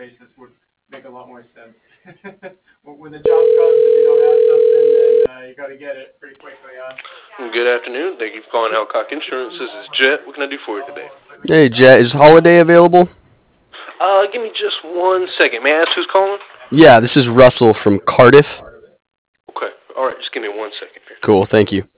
basis would make a lot more sense. When the job comes, if you don't have something, then you got to get it pretty quickly, huh? Good afternoon. Thank you for calling Halcock Insurance. This is Jet. What can I do for you today? Hey, Jet, is Holiday available? Give me just 1 second. May I ask who's calling? Yeah, this is Russell from Cardiff. Okay. All right. Just give me 1 second here. Cool, thank you.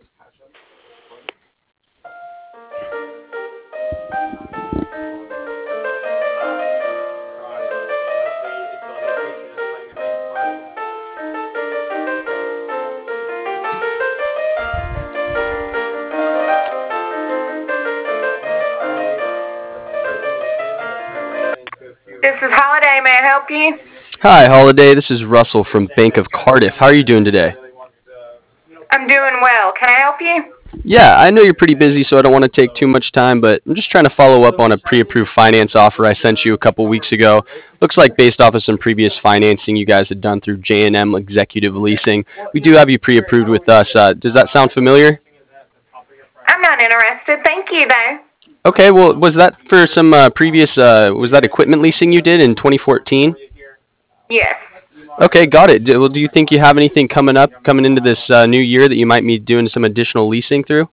This is Holiday. May I help you? Hi, Holiday. This is Russell from Bank of Cardiff. How are you doing today? I'm doing well. Can I help you? Yeah, I know you're pretty busy, so I don't want to take too much time, but I'm just trying to follow up on a pre-approved finance offer I sent you a couple weeks ago. Looks like based off of some previous financing you guys had done through J&M Executive Leasing, we do have you pre-approved with us. Does that sound familiar? I'm not interested. Thank you, though. Okay, well, was that for some previous, was that equipment leasing you did in 2014? Yes. Okay, got it. Well, do you think you have anything coming up, coming into this new year that you might be doing some additional leasing through?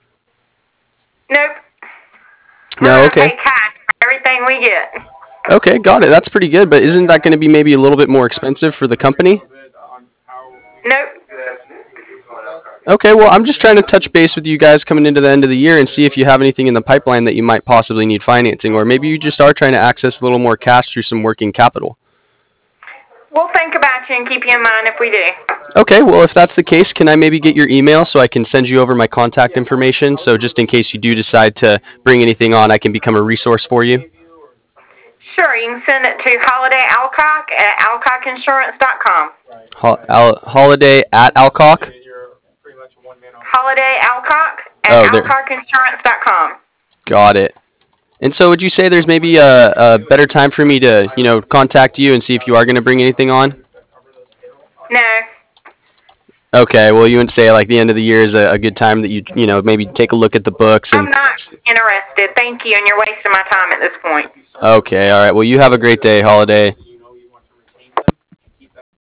Nope. No, We're okay. gonna pay cash for everything we get. Okay, got it. That's pretty good, but isn't that going to be maybe a little bit more expensive for the company? Nope. Okay, well, I'm just trying to touch base with you guys coming into the end of the year and see if you have anything in the pipeline that you might possibly need financing, or maybe you just are trying to access a little more cash through some working capital. We'll think about you and keep you in mind if we do. Okay, well, if that's the case, can I maybe get your email so I can send you over my contact information, so just in case you do decide to bring anything on, I can become a resource for you? Sure, you can send it to Holiday Alcock at alcockinsurance.com. Holiday at Alcock? Holiday Alcock at Oh, there. alcockinsurance.com. Got it. And so would you say there's maybe a better time for me to, contact you and see if you are going to bring anything on? No. Okay, well, you wouldn't say like the end of the year is a good time that maybe take a look at the books I'm and. not interested. Thank you, and you're wasting my time at this point. Okay, all right. Well, you have a great day, Holiday.